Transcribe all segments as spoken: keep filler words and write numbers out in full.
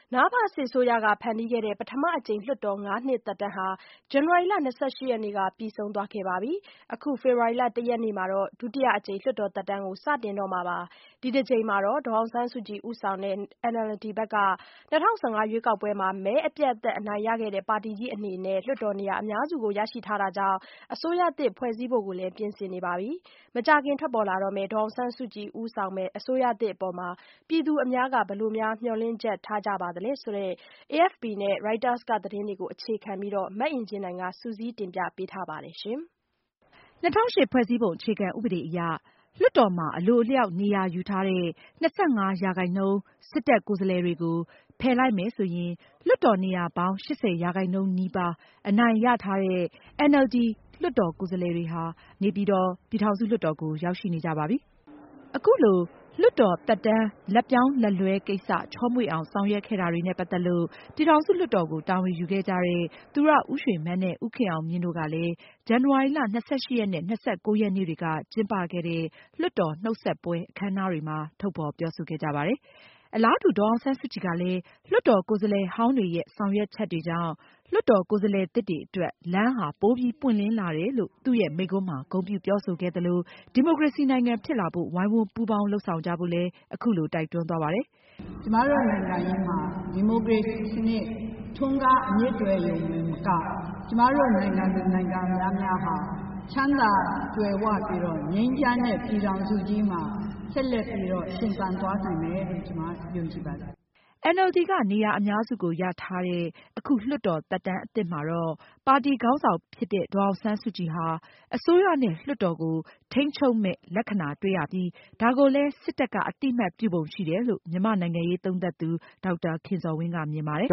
နအဖစစ်အစိုးရကဖန်တီးခဲ့တဲ့ပထမအကြိမ်လွှတ်တော်ငါးနှစ်သက်တမ်းဟာဇန်နဝါရီလ၂၈ရက်နေ့ကပြီးဆုံးသွားခဲ့ပါပြီ။အခုဖေဖော်ဝါရီလ၁ရက်နေ့မှာတော့ဒုတိယအကြိမ်လွှတ်တော်သက်တမ်းကိုစတင်တော့မှာပါ။ဒီတစ်ကြိမ်မှာတော့ဒေါ်အောင်ဆန်းစုကြည်ဦးဆောင်တဲ့ အန်အယ်လ်ဒီဘက်က၂၀၁၅ရွေးကောက်ပွဲမှာမဲအပြတ်အသတ်အနိုင်ရခဲ့တဲ့ပါတီကြီးအနေနဲ့လွှတ်တော်နေရာအများစုကိုရရှိထားတာကြောင့်အစိုးရသစ်ဖွဲ့စည်းဖို့ကိုလည်းပြင်ဆင်နေပါပြီ။မကြာခင်ထွက်ပေါ်လာတော့မယ့်ဒေါ်အောင်ဆန်းစုကြည်ဦးဆောင်မယ့်အစိုးရသစ်အပေါ်မှာပြည်သူအများကဘယ်လိုများမျှော်လင့်ချက်ထားကြပါသလဲဆိုတဲ့ အေအက်ဖ်ပီ နဲ့ ရိုက်တာကသတင်းတွေကိုအခြေခံပြီးမအင်ကြင်းနိုင်ကစုစည်းတင်ပြပေးထားပါတယ်။၂၀၀၈ဖွဲ့စည်းပုံအခြေခံဥပဒေအရလွှတ်တော်မှာအလိုအလျောက်နေရာယူထားတဲ့၂၅ရာခိုင်နှုန်းစစ်တပ်ကိုယ်စားလှယ်တွေကိုဖယ်လိုက်မယ်ဆိုရင်လွှတ်တော်နေရာပေါင်း၈၀ရာခိုင်နှုန်းနီးပါးအနိုင်ရထားတဲ့ အန်အယ်လ်ဒီလွှတ်တော်ကိုယ်စားလှယ်တွေဟာနေပြည်တော်ပြည်ထောင်စုလွှတ်တော်ကိုရောက်ရှိနေကြပါပြီ။ အခုလိုလွှတ်တော်သက်တမ်းလက်ပြောင်းလက်လွဲကိစ္စချောမွေ့အောင်ဆောင်ရွက်ခဲ့တာတွေနဲ့ပတ်သက်လို့ပြည်ထောင်စုလွှတ်တော်ကိုတာဝန်ယူခဲ့ကြတဲ့သူရဦးရွှေမန်းနဲ့ဦးခင်အောင်မြင့်တို့ကလည်းဇန်နဝါရီလ၂၈ရက်နဲ့၂၉ရက်နေ့တွေကကျင်းပခဲ့တဲ့လွှတ်တော်နှုတ်ဆက်ပွဲအခမ်းအနားတွေမှာထုတ်ဖေါ်ပြောဆိုခဲ့ကြပါတယ်။ အလားတူဒေါ်အောင်ဆန်းစုကြည်ကလည်းလွှတ်တော်ကိုယ်စားလှယ်ဟောင်းတွေရဲ့ဆောင်ရွက်ချက်တွေကြောင့်လွှတ်တော်ကိုယ်စားလှယ်သစ်တွေအတွက်လမ်းဟာပိုပြီးပွင့်လင်းလာတယ်လို့သူ့ရဲ့မိန့်ခွန်းမှာဂုဏ်ပြုပြောဆိုခဲ့သလိုဒီမိုကရေစီနိုင်ငံဖြစ်လာဖို့ဝိုင်းဝန်းပူးပေါင်းလုပ်ဆောင်ကြဖို့လည်းအခုလိုတိုက်တွန်းသွားပါတယ်။ကျမတို့နိုင်ငံရေးမှာဒီမိုကရေစီစနစ်ထွန်းကားအမြင့်တွယ်ရုံနဲ့မကကျမတို့နိုင်ငံသူနိုင်ငံများများဟာချမ်းသာကြွယ်ဝပြီးတော့ငြိမ်းချမ်းတဲ့ပြည်ထောင်စုကြီးမှာဆက်လက်ပြီးတော့ရှင်သန်သွားနိုင်မယ်လို့ကျမယုံကြည်ပါတယ်။ အန်အယ်လ်ဒီကနေရာအများစုကိုရထားတဲ့အခုလွှတ်တော်သက်တမ်းအသစ်မှာတော့ပါတီခေါင်းဆောင်ဖြစ်တဲ့ဒေါ်အောင်ဆန်းစုကြည်ဟာအစိုးရနဲ့လွှတ်တော်ကိုထိန်းချုပ်မယ့်လက္ခဏာတွေ့ရပြီးဒါကိုလည်းစစ်တပ်ကအသိအမှတ်ပြုပုံရှိတယ်လို့မြန်မာ့နိုင်ငံရေးသုံးသပ်သူဒေါက်တာခင်ဇော်ဝင်းကမြင်ပါတယ်။ “ဒီ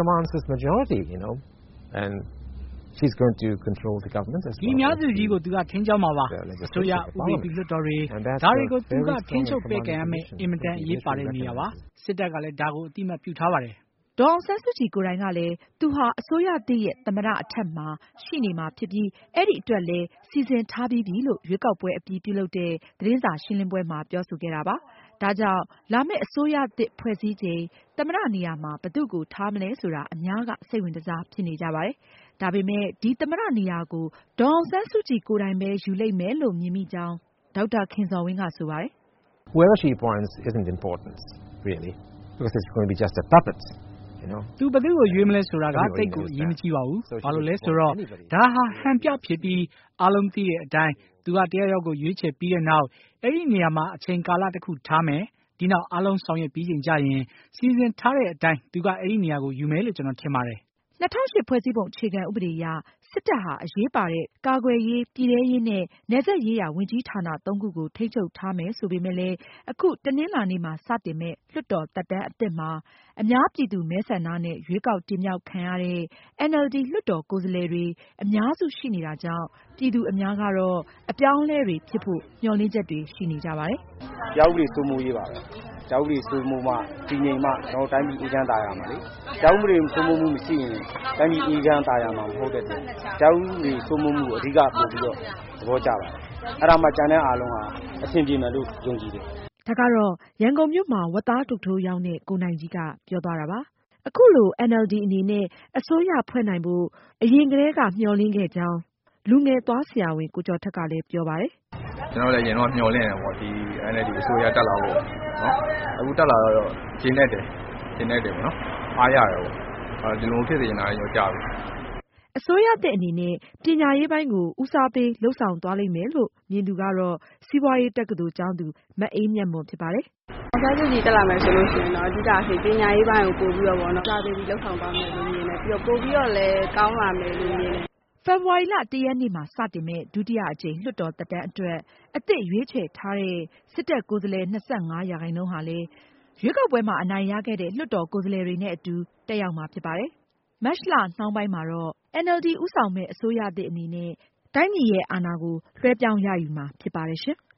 အများစုကြီးကိုသူကထိန်းကျောင်းမှာပါ။အစိုးရဥပဒေပြုလွှတ်တော်တွေဒါတွေကိုသူကထိန်းချုပ်ပေးကင်ရမယ့်အင်မတန်အရေးပါတဲ့နေရာပါ။စစ်တပ်ကလည်းဒါကိုအသိအမှတ်ပြုထားပါတယ်။ဒေါ်အောင်ဆန်းစုကြည်ကိုယ်တိုင်ကလည်းသူဟာအစိုးရသစ်ရဲ့သမ္မတအထက်မှာရှိနေမှာဖြစ်ပြီးအဲဒီအတွက်လည်းစီစဉ်ထားပြီးပြီလို့ရွေးကောက်ပွဲအပြီးပြုလုပ်တဲ့သတင်းစာရှင်းလင်းပွဲမှာပြောဆိုခဲ့တာပါ။ဒါကြောင့်လာမယ့်အစိုးရသစ်ဖွဲ့စည်းချိန်သမ္မတနေရာမှာဘယ်သူ့ကိုထားမလဲဆိုတာအများကစိတ်ဝင်တစားဖြစ်နေကြပါတယ်။ဒါပေမဲ့ဒီသမ္မတနေရာကိုဒေါ်အောင်ဆန်းစုကြည်ကိုယ်တိုင်ပဲယူလိမ့်မယ်လို့မြင်မိကြောင်းဒေါက်တာခင်ဇော်ဝင်းကဆိုပါတယ်။ “Whoever she appoints isn't important really because it's going to be just a puppet သူဘယ်သူ့ကိုရွေးမလဲဆိုတာကတိတ်ကိုအရေးမကြီးပါဘူး။ဘာလို့လဲဆိုတော့ဒါဟာဟန်ပြဖြစ်ပြီးအားလုံးသိတဲ့အတိုင်းသူကတယောက်ယောက်ကိုရွေးချယ်ပြီးတဲ့နောက်အဲဒီနေရာမှာအချိန်ကာလတစ်ခုထားမယ်ဒီနောက်အားလုံးဆောင်ရွက်ပြီးချိန်ကျရင်စီစဉ်ထားတဲ့အတိုင်းသူကအဲဒီနေရာကိုယူမယ်လို့ကျွန်တော်ထင်ပါတယ်။၂၀၀၈ဖွဲ့စည်းပုံအခြေခံဥပဒေအရစစ်တပ်ဟာအရေးပါတဲ့ကာကွယ်ရေးပြည်ထဲရေးနဲ့နယ်စပ်ရေးရာဝန်ကြီးဌာနသုံးခုကိုထိန်းချုပ်ထားမယ်ဆိုပေမဲ့လည်းအခုတနင်္လာနေ့မှာစတင်မဲ့လွှတ်တော်သက်တမ်းအသစ်မှာအများပြည်သူမဲဆန္ဒနဲ့ရွေးကောက်တင်မြှောက်ခံရတဲ့အန်အယ်လ်ဒီလွှတ်တော်ကိုယ်စားလှယ်တွေအများစုရှိနေတာကြောင့်ပြည်သူအများကတော့အပြောင်းအလဲတွေဖြစ်ဖို့မျှော်လင့်ချက်တွေရှိနေကြပါတယ်။တရားဥပဒေစိုးမိုးရေးပါပဲ။တရားဥပဒေစိုးမိုးမှတည်ငြိမ်မှကျွန်တော်တိုင်းပြည်အေးချမ်းသာရမှာလေ။တရားဥပဒေစိုးမိုးမှုမရှိရင်တိုင်းပြည်အေးချမ်းသာရမှာမဟုတ်တဲ့အတွက်တရားဥပဒေစိုးမိုးမှုအဓိကပို့ပြီးတော့သဘောကျပါတယ်။အဲ့ဒါမှကြံတဲ့အားလုံးဟာအဆင်ပြေမယ်လို့ယုံကြည်တယ်။ဒါကတော့ရန်ကုန်မြို့မှာဝက်သားထုတ်ထိုးရောင်းတဲ့ကိုနိုင်ကြီးကပြောသွားတာပါ။အခုလိုအန်အယ်လ်ဒီအနေနဲ့အစိုးရဖွဲ့နိုင်ဖို့အရင်ကတည်းကမျှော်လင့်ခဲ့ကြောင်းလူငယ်သွားဆရာဝန်ကိုကျော်ထက်ကလည်းပြောပါတယ်။ကျွန်တော်လည်းရင်တော့မျှော်လင့်တယ်ပေါ့ဒီအန်အယ်လ်ဒီအစိုးရတက်လာဖို့နော်အခုတက်လာတော့ကျင်းနေတယ်ကျင်းနေတယ်ပေါ့နော်အားရတယ်ပေါ့အဲဒီလိုဖြစ်နေတာရောကြာပြီအစိုးရသစ်အနေနဲ့ပညာရေးပိုင်းကိုဦးစားပေးလှုပ်ဆောင်သွားလိမ့်မယ်လို့မြင်သူကတော့စီးပွားရေးတက္ကသိုလ်ကျောင်းသူမအေးမြတ်မွန်ဖြစ်ပါတယ်။အစားစုကြီးတက်လာမယ်ဆိုလို့ရှိရင်တော့အဓိကဆိုပညာရေးပိုင်းကိုပို့ပြီးတော့ပေါ့နော်စားပေးပြီးလှုပ်ဆောင်သွားမယ်လို့မြင်တယ်ပြီးတော့ပို့ပြီးတော့လည်းကောင်းလာမယ်လို့မြင်တယ်ဖေဖေါ်ဝါရီလတရက်နေ့မှာစတင်မဲ့ဒုတိယအကြိမ်လွှတ်တော်သက်တမ်းအတွက်အသစ်ရွေးချယ်ထားတဲ့စစ်တပ်ကိုယ်စားလှယ်၂၅ရာခိုင်နှုန်းဟာလည်းရွေးကောက်ပွဲမှာအနိုင်ရခဲ့တဲ့လွှတ်တော်ကိုယ်စားလှယ်တွေနဲ့အတူတက်ရောက်မှာဖြစ်ပါတယ်။မတ်လနှောင်းပိုင်းမှာတော့အန်အယ်လ်ဒီဦးဆောင်မဲ့အစိုးရသစ်အနေနဲ့တိုင်းပြည်ရဲ့အာဏာကိုလွှဲပြောင်းရယူမှာဖြစ်ပါတယ်ရှင်။